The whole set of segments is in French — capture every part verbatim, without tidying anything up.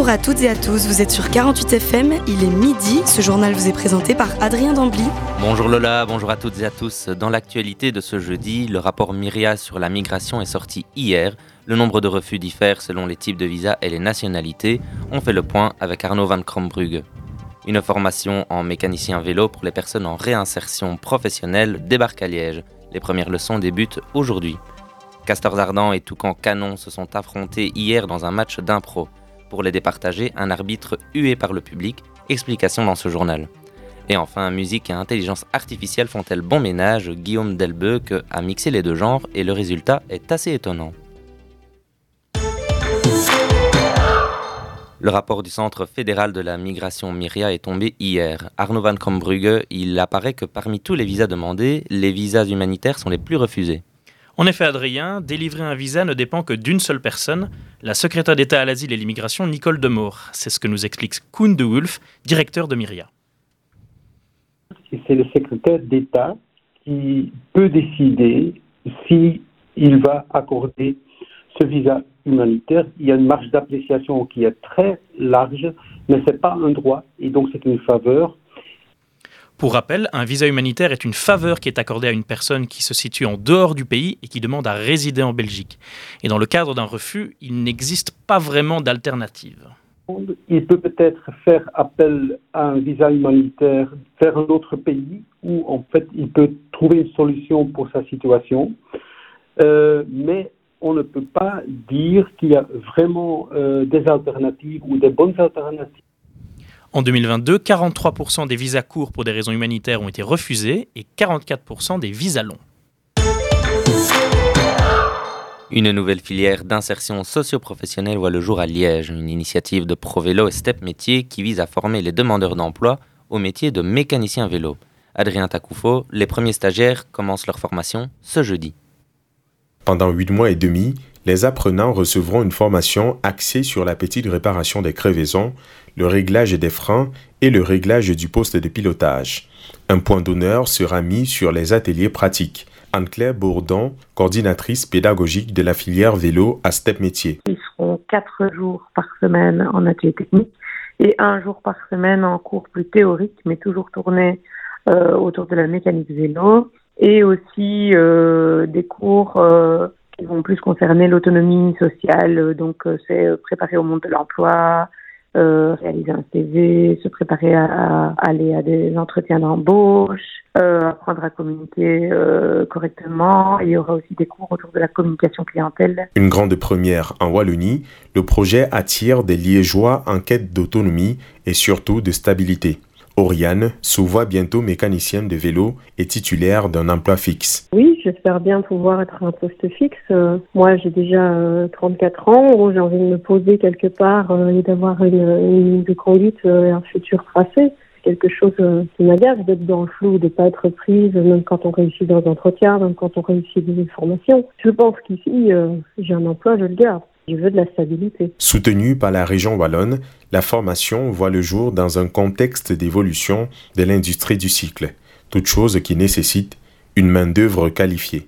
Bonjour à toutes et à tous, vous êtes sur quarante-huit F M, il est midi, ce journal vous est présenté par Adrien Dambly. Bonjour Lola, bonjour à toutes et à tous. Dans l'actualité de ce jeudi, le rapport Myria sur la migration est sorti hier. Le nombre de refus diffère selon les types de visas et les nationalités. On fait le point avec Arnaud van Krombrugge. Une formation en mécanicien vélo pour les personnes en réinsertion professionnelle débarque à Liège. Les premières leçons débutent aujourd'hui. Castors Ardents et Toucan Canon se sont affrontés hier dans un match d'impro. Pour les départager, un arbitre hué par le public. Explication dans ce journal. Et enfin, musique et intelligence artificielle font-elles bon ménage? Guillaume Delbecq a mixé les deux genres et le résultat est assez étonnant. Le rapport du Centre fédéral de la migration Myria est tombé hier. Arnaud van Krombrugge, il apparaît que parmi tous les visas demandés, les visas humanitaires sont les plus refusés. En effet, Adrien, délivrer un visa ne dépend que d'une seule personne, la secrétaire d'État à l'asile et l'immigration Nicole Demore. C'est ce que nous explique Koen de Wulf, directeur de Myria. C'est le secrétaire d'État qui peut décider s'il va accorder ce visa humanitaire. Il y a une marge d'appréciation qui est très large, mais ce n'est pas un droit, et donc c'est une faveur. Pour rappel, un visa humanitaire est une faveur qui est accordée à une personne qui se situe en dehors du pays et qui demande à résider en Belgique. Et dans le cadre d'un refus, il n'existe pas vraiment d'alternative. Il peut peut-être faire appel à un visa humanitaire vers un autre pays où en fait il peut trouver une solution pour sa situation, euh, mais on ne peut pas dire qu'il y a vraiment euh, des alternatives ou des bonnes alternatives. En deux mille vingt-deux, quarante-trois pour cent des visas courts pour des raisons humanitaires ont été refusés et quarante-quatre pour cent des visas longs. Une nouvelle filière d'insertion socio-professionnelle voit le jour à Liège, une initiative de ProVélo et Step Métier qui vise à former les demandeurs d'emploi au métier de mécanicien vélo. Adrien Takoufo, les premiers stagiaires commencent leur formation ce jeudi. Pendant huit mois et demi, les apprenants recevront une formation axée sur la petite réparation des crevaisons, le réglage des freins et le réglage du poste de pilotage. Un point d'honneur sera mis sur les ateliers pratiques. Anne-Claire Bourdon, coordinatrice pédagogique de la filière vélo à Step Métier. Ils seront quatre jours par semaine en atelier technique et un jour par semaine en cours plus théorique, mais toujours tourné euh, autour de la mécanique vélo, et aussi euh, des cours euh, qui vont plus concerner l'autonomie sociale, donc euh, c'est euh, préparer au monde de l'emploi, euh, réaliser un C V, se préparer à, à aller à des entretiens d'embauche, euh, apprendre à communiquer euh, correctement. Il y aura aussi des cours autour de la communication clientèle. Une grande première en Wallonie, le projet attire des Liégeois en quête d'autonomie et surtout de stabilité. Oriane se voit bientôt mécanicienne de vélo et titulaire d'un emploi fixe. Oui, j'espère bien pouvoir être à un poste fixe. Euh, moi, j'ai déjà euh, trente-quatre ans, j'ai envie de me poser quelque part euh, et d'avoir une, une ligne de conduite euh, et un futur tracé. C'est quelque chose euh, qui m'agace d'être dans le flou, de ne pas être prise, même quand on réussit dans un entretien, même quand on réussit dans une formation. Je pense qu'ici, euh, j'ai un emploi, je le garde. Je veux de la stabilité. Soutenue par la région wallonne, la formation voit le jour dans un contexte d'évolution de l'industrie du cycle, toute chose qui nécessite une main-d'œuvre qualifiée.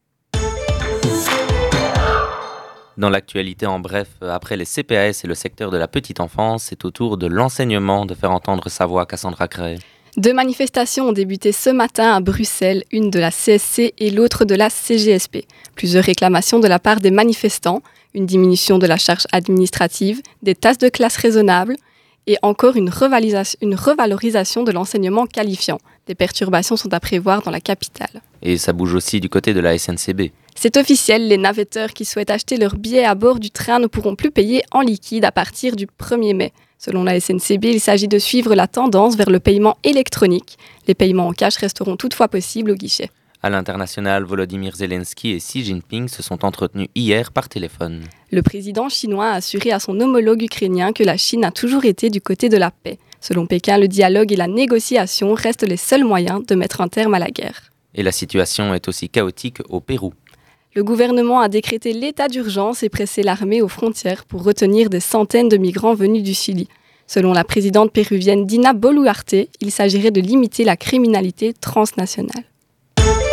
Dans l'actualité en bref, après les C P A S et le secteur de la petite enfance, c'est au tour de l'enseignement de faire entendre sa voix. Cassandra Cray. Deux manifestations ont débuté ce matin à Bruxelles, une de la C S C et l'autre de la C G S P. Plusieurs réclamations de la part des manifestants, une diminution de la charge administrative, des tasses de classe raisonnables et encore une, revalisa- une revalorisation de l'enseignement qualifiant. Des perturbations sont à prévoir dans la capitale. Et ça bouge aussi du côté de la S N C B. C'est officiel, les navetteurs qui souhaitent acheter leurs billets à bord du train ne pourront plus payer en liquide à partir du premier mai. Selon la S N C B, il s'agit de suivre la tendance vers le paiement électronique. Les paiements en cash resteront toutefois possibles au guichet. À l'international, Volodymyr Zelensky et Xi Jinping se sont entretenus hier par téléphone. Le président chinois a assuré à son homologue ukrainien que la Chine a toujours été du côté de la paix. Selon Pékin, le dialogue et la négociation restent les seuls moyens de mettre un terme à la guerre. Et la situation est aussi chaotique au Pérou. Le gouvernement a décrété l'état d'urgence et pressé l'armée aux frontières pour retenir des centaines de migrants venus du Chili. Selon la présidente péruvienne Dina Boluarte, il s'agirait de limiter la criminalité transnationale.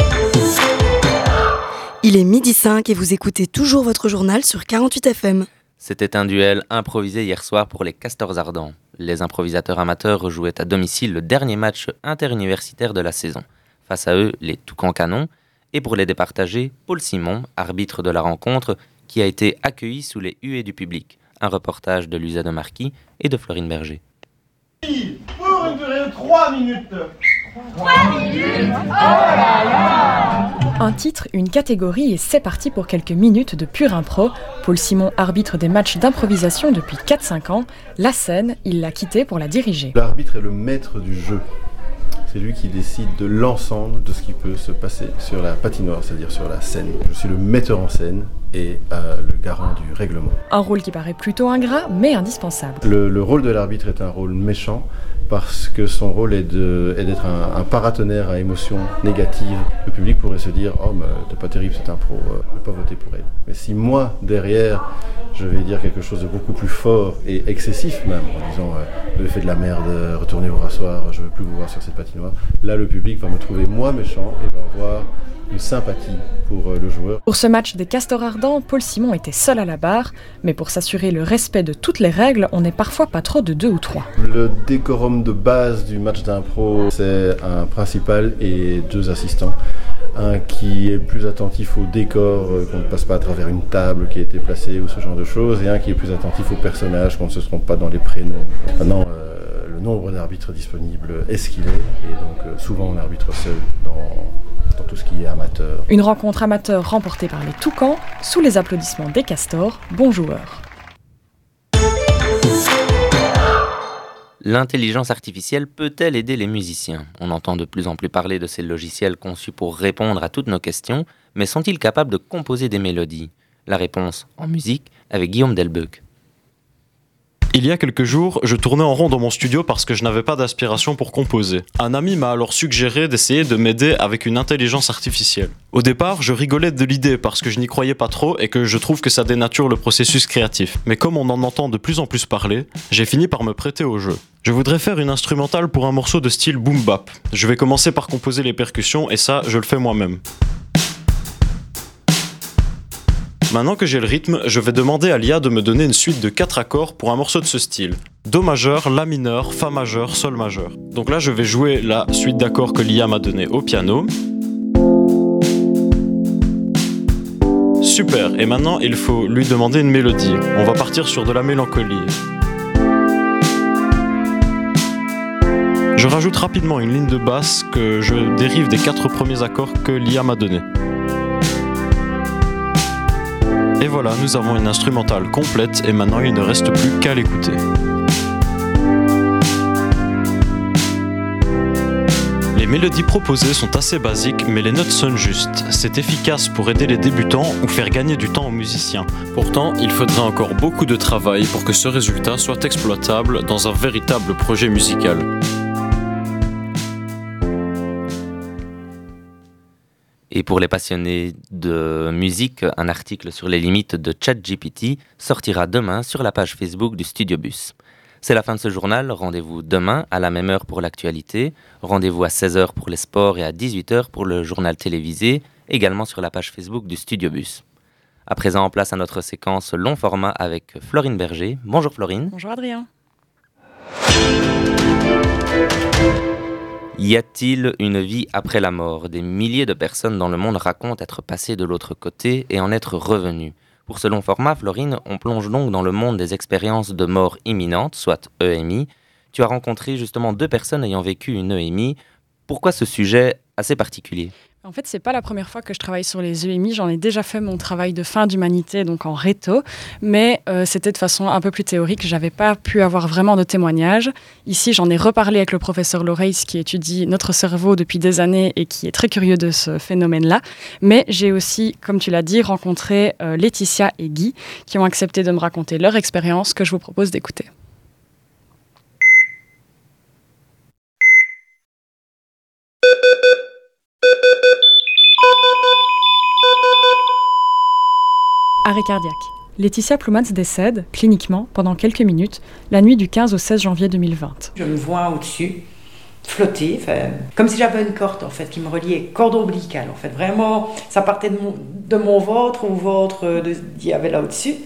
Il est midi cinq et vous écoutez toujours votre journal sur quarante-huit F M. C'était un duel improvisé hier soir pour les Castors Ardents. Les improvisateurs amateurs rejouaient à domicile le dernier match interuniversitaire de la saison. Face à eux, les Toucans Canons. Et pour les départager, Paul Simon, arbitre de la rencontre, qui a été accueilli sous les huées du public. Un reportage de Luisa de Marquis et de Florine Berger. Pour une durée de trois minutes. trois minutes. Oh là là. Un titre, une catégorie et c'est parti pour quelques minutes de pur impro. Paul Simon, arbitre des matchs d'improvisation depuis quatre cinq ans. La scène, il l'a quittée pour la diriger. L'arbitre est le maître du jeu. C'est lui qui décide de l'ensemble de ce qui peut se passer sur la patinoire, c'est-à-dire sur la scène. Je suis le metteur en scène et euh, le garant du règlement. Un rôle qui paraît plutôt ingrat, mais indispensable. Le, le rôle de l'arbitre est un rôle méchant parce que son rôle est, de, est d'être un, un paratonnerre à émotions négatives. Le public pourrait se dire « Oh, mais t'es pas terrible cette impro, euh, je vais pas voter pour elle ». Mais si moi, derrière, je vais dire quelque chose de beaucoup plus fort et excessif même, en disant euh, « Vous avez fait de la merde, retournez vous rasseoir, je veux plus vous voir sur cette patinoire », là le public va me trouver moi méchant et va avoir une sympathie pour le joueur. Pour ce match des Castors Ardents, Paul Simon était seul à la barre, mais pour s'assurer le respect de toutes les règles, on n'est parfois pas trop de deux ou trois. Le décorum de base du match d'impro, c'est un principal et deux assistants. Un qui est plus attentif au décor, qu'on ne passe pas à travers une table qui a été placée ou ce genre de choses, et un qui est plus attentif aux personnages, qu'on ne se trompe pas dans les prénoms. Maintenant, euh, le nombre d'arbitres disponibles est ce qu'il est, et donc euh, souvent on arbitre seul dans... dans tout ce qui est amateur. Une rencontre amateur remportée par les Toucans, sous les applaudissements des Castors, bons joueurs. L'intelligence artificielle peut-elle aider les musiciens ? On entend de plus en plus parler de ces logiciels conçus pour répondre à toutes nos questions, mais sont-ils capables de composer des mélodies ? La réponse en musique avec Guillaume Delbecq. Il y a quelques jours, je tournais en rond dans mon studio parce que je n'avais pas d'inspiration pour composer. Un ami m'a alors suggéré d'essayer de m'aider avec une intelligence artificielle. Au départ, je rigolais de l'idée parce que je n'y croyais pas trop et que je trouve que ça dénature le processus créatif. Mais comme on en entend de plus en plus parler, j'ai fini par me prêter au jeu. Je voudrais faire une instrumentale pour un morceau de style boom bap. Je vais commencer par composer les percussions et ça, je le fais moi-même. Maintenant que j'ai le rythme, je vais demander à l'I A de me donner une suite de quatre accords pour un morceau de ce style. Do majeur, La mineur, Fa majeur, Sol majeur. Donc là, je vais jouer la suite d'accords que l'I A m'a donnée au piano. Super, et maintenant il faut lui demander une mélodie. On va partir sur de la mélancolie. Je rajoute rapidement une ligne de basse que je dérive des quatre premiers accords que l'I A m'a donnés. Et voilà, nous avons une instrumentale complète et maintenant il ne reste plus qu'à l'écouter. Les mélodies proposées sont assez basiques, mais les notes sonnent justes. C'est efficace pour aider les débutants ou faire gagner du temps aux musiciens. Pourtant, il faudra encore beaucoup de travail pour que ce résultat soit exploitable dans un véritable projet musical. Et pour les passionnés de musique, un article sur les limites de ChatGPT sortira demain sur la page Facebook du Studio Bus. C'est la fin de ce journal, rendez-vous demain à la même heure pour l'actualité, rendez-vous à seize heures pour les sports et à dix-huit heures pour le journal télévisé, également sur la page Facebook du Studio Bus. À présent, en place à notre séquence long format avec Florine Berger. Bonjour Florine. Bonjour Adrien. Y a-t-il une vie après la mort ? Des milliers de personnes dans le monde racontent être passées de l'autre côté et en être revenues. Pour ce long format, Florine, on plonge donc dans le monde des expériences de mort imminente, soit E M I. Tu as rencontré justement deux personnes ayant vécu une E M I. Pourquoi ce sujet assez particulier ? En fait, c'est pas la première fois que je travaille sur les E M I. J'en ai déjà fait mon travail de fin d'humanité, donc en réto, mais euh, c'était de façon un peu plus théorique. J'avais pas pu avoir vraiment de témoignages. Ici, j'en ai reparlé avec le professeur Loreis qui étudie notre cerveau depuis des années et qui est très curieux de ce phénomène-là. Mais j'ai aussi, comme tu l'as dit, rencontré euh, Laetitia et Guy qui ont accepté de me raconter leur expérience que je vous propose d'écouter. Arrêt cardiaque. Laetitia Ploumans décède, cliniquement, pendant quelques minutes, la nuit du quinze au seize janvier deux mille vingt. Je me vois au-dessus, flotter, comme si j'avais une corde en fait, qui me reliait, corde ombilicale en fait. Vraiment, ça partait de mon, de mon ventre au ventre de, d'il y avait là au-dessus.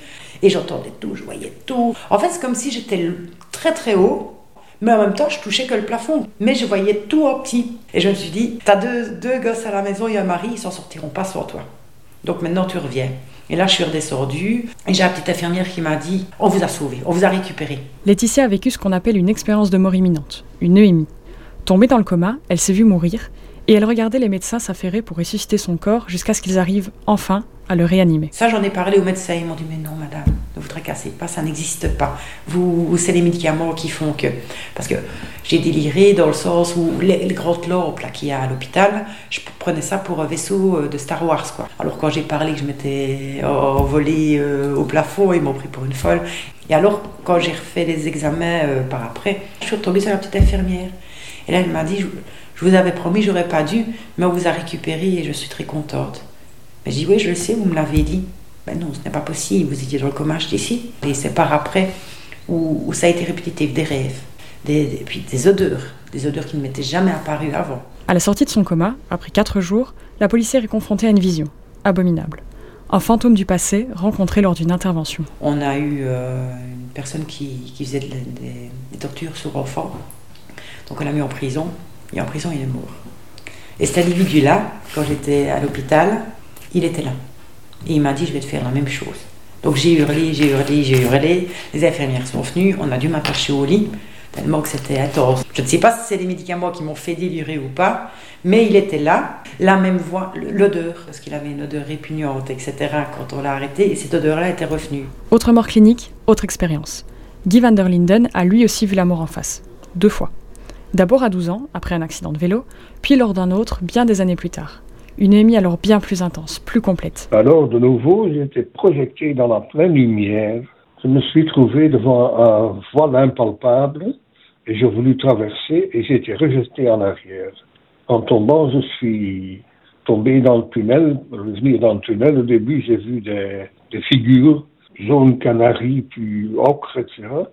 Et j'entendais tout, je voyais tout. En fait, c'est comme si j'étais très très haut, mais en même temps, je touchais que le plafond. Mais je voyais tout en petit. Et je me suis dit, t'as deux, deux gosses à la maison et un mari, ils s'en sortiront pas sans toi. Donc maintenant, tu reviens. Et là, je suis redescendue et j'ai la petite infirmière qui m'a dit « On vous a sauvé, on vous a récupéré ». Laetitia a vécu ce qu'on appelle une expérience de mort imminente, une E M I. Tombée dans le coma, elle s'est vue mourir et elle regardait les médecins s'affairer pour ressusciter son corps jusqu'à ce qu'ils arrivent enfin à le réanimer. Ça, j'en ai parlé aux médecins, ils m'ont dit « Mais non, madame, ne vous tracassez pas, ça n'existe pas. Vous, c'est les médicaments qui font que... » Parce que j'ai déliré dans le sens où les, les grandes lampes là, qu'il y a à l'hôpital, je prenais ça pour un vaisseau de Star Wars, quoi. Alors quand j'ai parlé que je m'étais envolée euh, au plafond, ils m'ont pris pour une folle. Et alors, quand j'ai refait les examens euh, par après, je suis retombée sur la petite infirmière. Et là, elle m'a dit je, « Je vous avais promis, j'aurais pas dû, mais on vous a récupéré et je suis très contente. » Mais je dis, oui, je le sais, vous me l'avez dit. Ben non, ce n'est pas possible, vous étiez dans le coma, je dis si. Et c'est par après où, où ça a été répétitif, des rêves, des, des, puis des odeurs, des odeurs qui ne m'étaient jamais apparues avant. À la sortie de son coma, après quatre jours, la policière est confrontée à une vision, abominable. Un fantôme du passé rencontré lors d'une intervention. On a eu euh, une personne qui, qui faisait de, de, des tortures sur enfants. Donc on l'a mis en prison, et en prison il est mort. Et cet individu-là, quand j'étais à l'hôpital, il était là. Et il m'a dit, je vais te faire la même chose. Donc j'ai hurlé, j'ai hurlé, j'ai hurlé. Les infirmières sont venues, on a dû m'attacher au lit, tellement que c'était intense. Je ne sais pas si c'est les médicaments qui m'ont fait délirer ou pas, mais il était là, la même voix, l'odeur, parce qu'il avait une odeur répugnante, et cetera quand on l'a arrêté, et cette odeur-là était revenue. Autre mort clinique, autre expérience. Guy van der Linden a lui aussi vu la mort en face, deux fois. D'abord à douze ans, après un accident de vélo, puis lors d'un autre, bien des années plus tard. Une E M I alors bien plus intense, plus complète. Alors, de nouveau, j'étais projeté dans la pleine lumière. Je me suis trouvé devant un voile impalpable et j'ai voulu traverser et j'ai été rejeté en arrière. En tombant, je suis tombé dans le tunnel, revenu dans le tunnel. Au début, j'ai vu des, des figures, jaune canari, puis ocre, et cetera.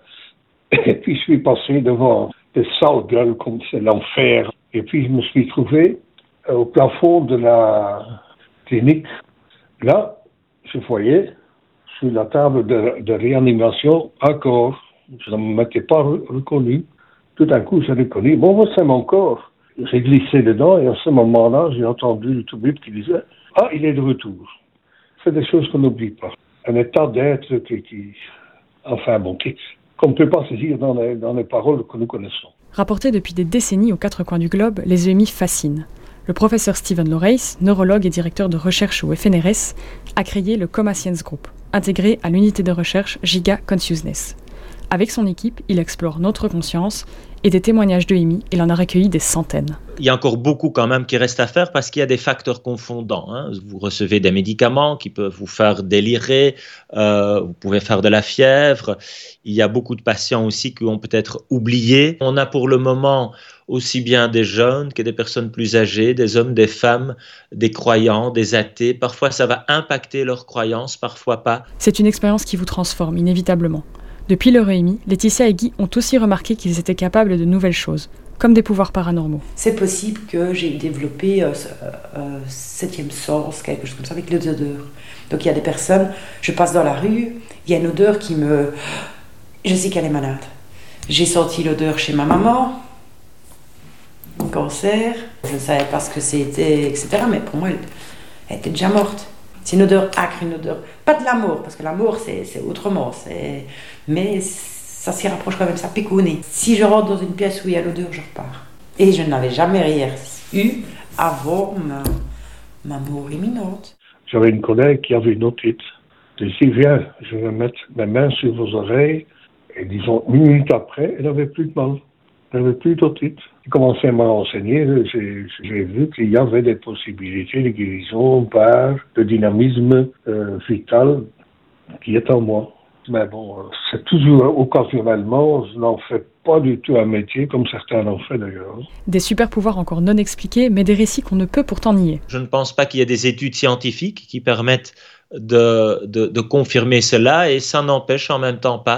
Et puis, je suis passé devant des sales gueules comme c'est l'enfer. Et puis, je me suis trouvé au plafond de la clinique. Là, je voyais sur la table de, de réanimation un corps. Je ne m'étais pas re- reconnu. Tout d'un coup, j'ai reconnu, bon, c'est mon corps. J'ai glissé dedans et à ce moment-là, j'ai entendu le toubib qui disait « Ah, il est de retour ». C'est des choses qu'on n'oublie pas. Un état d'être qui, qui enfin bon, qui, qu'on ne peut pas saisir dans les, dans les paroles que nous connaissons. Rapporté depuis des décennies aux quatre coins du globe, les E M I fascinent. Le professeur Steven Loreis, neurologue et directeur de recherche au F N R S, a créé le Coma Science Group, intégré à l'unité de recherche Giga Consciousness. Avec son équipe, il explore notre conscience et des témoignages de E M I, il en a recueilli des centaines. Il y a encore beaucoup quand même qui reste à faire parce qu'il y a des facteurs confondants. Hein. Vous recevez des médicaments qui peuvent vous faire délirer, euh, vous pouvez faire de la fièvre. Il y a beaucoup de patients aussi qui ont peut-être oublié. On a pour le moment aussi bien des jeunes que des personnes plus âgées, des hommes, des femmes, des croyants, des athées. Parfois ça va impacter leurs croyances, parfois pas. C'est une expérience qui vous transforme inévitablement. Depuis leur E M I, Laetitia et Guy ont aussi remarqué qu'ils étaient capables de nouvelles choses, comme des pouvoirs paranormaux. C'est possible que j'ai développé euh, euh, septième sens, quelque chose comme ça, avec les odeurs. Donc il y a des personnes, je passe dans la rue, il y a une odeur qui me... Je sais qu'elle est malade. J'ai senti l'odeur chez ma maman, un cancer, je ne savais pas ce que c'était, et cetera. Mais pour moi, elle, elle était déjà morte. C'est une odeur acre, une odeur... Pas de l'amour, parce que l'amour, c'est, c'est autrement. C'est... Mais ça s'y rapproche quand même, ça pique au nez. Si je rentre dans une pièce où il y a l'odeur, je repars. Et je n'avais jamais rien eu avant ma, ma mort imminente. J'avais une collègue qui avait une otite. Je lui ai dit, viens, je vais mettre mes mains sur vos oreilles. Et disons, une minute après, elle n'avait plus de mal. Elle n'avait plus d'otite. J'ai commencé à me renseigner, j'ai, j'ai vu qu'il y avait des possibilités de guérison par le dynamisme euh, vital qui est en moi. Mais bon, c'est toujours occasionnellement, je n'en fais pas du tout un métier comme certains l'ont fait d'ailleurs. Des super-pouvoirs encore non expliqués, mais des récits qu'on ne peut pourtant nier. Je ne pense pas qu'il y ait des études scientifiques qui permettent de, de, de confirmer cela, et ça n'empêche en même temps pas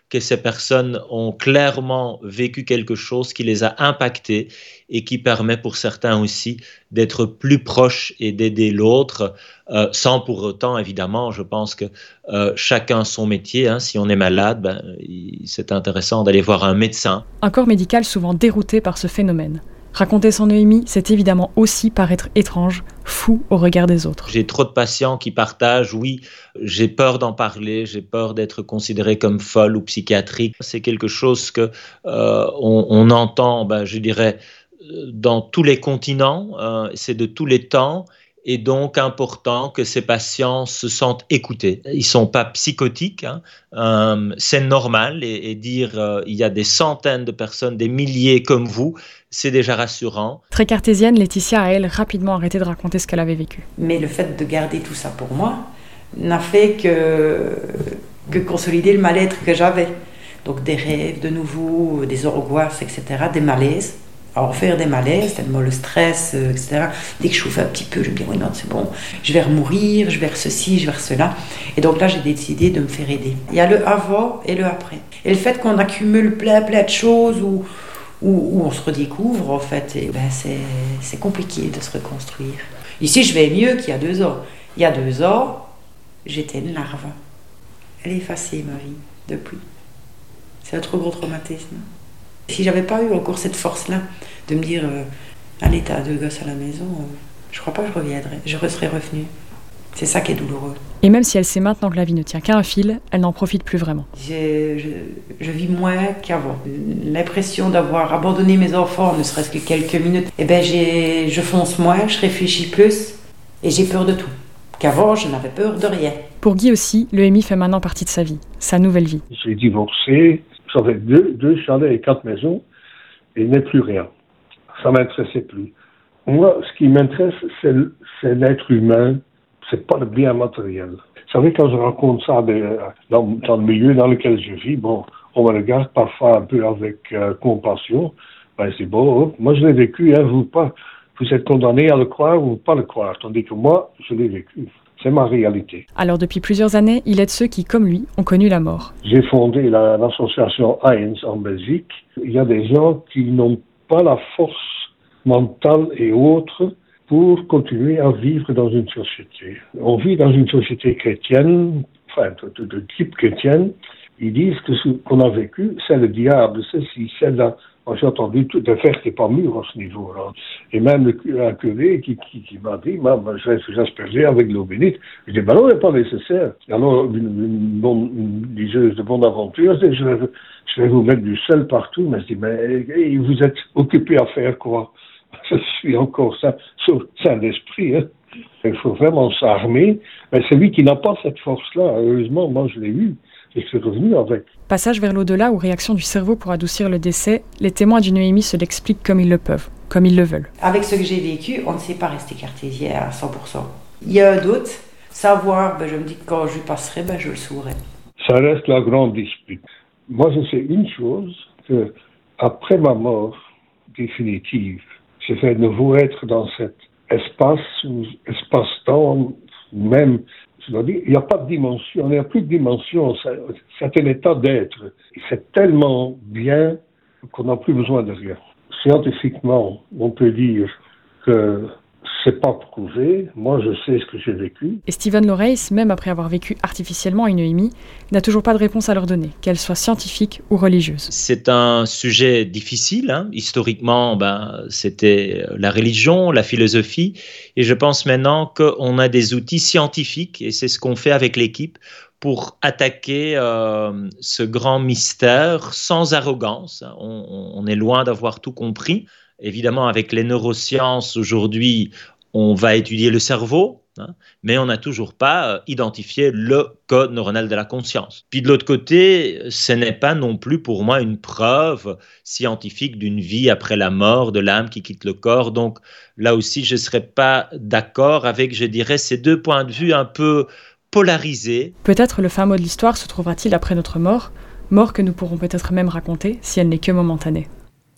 que ces personnes ont clairement vécu quelque chose qui les a impactés et qui permet pour certains aussi d'être plus proches et d'aider l'autre, euh, sans pour autant, évidemment, je pense que euh, chacun son métier. Hein, si on est malade, ben, c'est intéressant d'aller voir un médecin. Un corps médical souvent dérouté par ce phénomène. Raconter son E M I, c'est évidemment aussi paraître étrange, fou au regard des autres. J'ai trop de patients qui partagent, oui, j'ai peur d'en parler, j'ai peur d'être considéré comme folle ou psychiatrique. C'est quelque chose que euh, on, on entend, ben, je dirais, dans tous les continents, euh, c'est de tous les temps. Et donc important que ces patients se sentent écoutés. Ils ne sont pas psychotiques, hein. euh, c'est normal, et, et dire euh, il y a des centaines de personnes, des milliers comme vous, c'est déjà rassurant. Très cartésienne, Laetitia a, elle, rapidement arrêté de raconter ce qu'elle avait vécu. Mais le fait de garder tout ça pour moi n'a fait que, que consolider le mal-être que j'avais. Donc des rêves de nouveau, des angoisses, et cetera, des malaises. Alors faire des malaises, tellement le stress, euh, et cetera. Dès que je chauffe un petit peu, je me dis oui non c'est bon, je vais remourir, je vais vers ceci, je vais vers cela. Et donc là j'ai décidé de me faire aider. Il y a le avant et le après. Et le fait qu'on accumule plein plein de choses où, où, où on se redécouvre en fait, et ben c'est, c'est compliqué de se reconstruire. Ici je vais mieux qu'il y a deux ans. Il y a deux ans, j'étais une larve. Elle est effacée ma vie depuis. C'est un trop gros traumatisme. Si j'avais pas eu encore cette force-là de me dire euh, allez, t'as deux gosses à la maison, euh, je crois pas que je reviendrais, je serais revenue. C'est ça qui est douloureux. Et même si elle sait maintenant que la vie ne tient qu'à un fil, elle n'en profite plus vraiment. J'ai, je, je vis moins qu'avant. L'impression d'avoir abandonné mes enfants, ne serait-ce que quelques minutes, eh ben j'ai, je fonce moins, je réfléchis plus et j'ai peur de tout. Qu'avant, je n'avais peur de rien. Pour Guy aussi, le E M I fait maintenant partie de sa vie, sa nouvelle vie. J'ai divorcé. J'avais deux, deux chalets et quatre maisons et il n'est plus rien. Ça ne m'intéressait plus. Moi, ce qui m'intéresse, c'est, c'est l'être humain, c'est pas le bien matériel. Vous savez, quand je raconte ça de, dans, dans le milieu dans lequel je vis, bon, on me regarde parfois un peu avec euh, compassion. Ben, c'est bon, moi je l'ai vécu, hein, vous pas. Vous êtes condamné à le croire ou pas le croire, tandis que moi, je l'ai vécu. C'est ma réalité. Alors depuis plusieurs années, il aide ceux qui, comme lui, ont connu la mort. J'ai fondé la, l'association Heinz en Belgique. Il y a des gens qui n'ont pas la force mentale et autres pour continuer à vivre dans une société. On vit dans une société chrétienne, enfin de, de, de type chrétienne. Ils disent que ce qu'on a vécu, c'est le diable, c'est si, c'est là. Moi, j'ai entendu tout de faire qui n'est pas mûr à ce niveau-là. Et même le, un curé qui, qui, qui m'a dit, bah, bah, je vais vous asperger avec l'eau bénite. Je dis, bah non, c'est pas nécessaire. Et alors, une, une, bonne, une liseuse de bonne aventure, je vais, je vais vous mettre du sel partout. Mais je dis, mais et vous êtes occupé à faire quoi? Je suis encore saint, saint d'esprit. Hein. Il faut vraiment s'armer. Mais celui qui n'a pas cette force-là, heureusement, moi, je l'ai eu. Et je suis revenu avec. Passage vers l'au-delà ou réaction du cerveau pour adoucir le décès, les témoins d'une E M I se l'expliquent comme ils le peuvent, comme ils le veulent. Avec ce que j'ai vécu, on ne sait pas rester cartésien à cent pour cent. Il y a un doute, savoir, ben je me dis que quand je passerai, ben je le saurai. Ça reste la grande dispute. Moi, je sais une chose, que après ma mort définitive, je vais de nouveau être dans cet espace ou espace-temps, même. Il n'y a pas de dimension, il n'y a plus de dimension, c'est un état d'être. C'est tellement bien qu'on n'a plus besoin de rien. Scientifiquement, on peut dire que c'est pas prouvé. Moi, je sais ce que j'ai vécu. Et Steven Loreis, même après avoir vécu artificiellement une E M I, n'a toujours pas de réponse à leur donner, qu'elle soit scientifique ou religieuse. C'est un sujet difficile. Hein. Historiquement, ben, c'était la religion, la philosophie. Et je pense maintenant qu'on a des outils scientifiques, et c'est ce qu'on fait avec l'équipe, pour attaquer euh, ce grand mystère sans arrogance. On, on est loin d'avoir tout compris. Évidemment, avec les neurosciences, aujourd'hui, on va étudier le cerveau, hein, mais on n'a toujours pas euh, identifié le code neuronal de la conscience. Puis de l'autre côté, ce n'est pas non plus pour moi une preuve scientifique d'une vie après la mort, de l'âme qui quitte le corps. Donc là aussi, je ne serais pas d'accord avec, je dirais, ces deux points de vue un peu polarisés. Peut-être le fin mot de l'histoire se trouvera-t-il après notre mort, mort que nous pourrons peut-être même raconter si elle n'est que momentanée.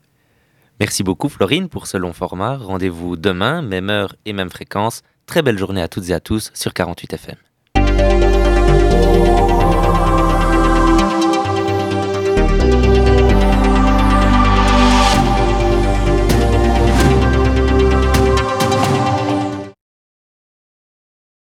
Merci beaucoup Florine pour ce long format. Rendez-vous demain, même heure et même fréquence. Très belle journée à toutes et à tous sur quarante-huit F M.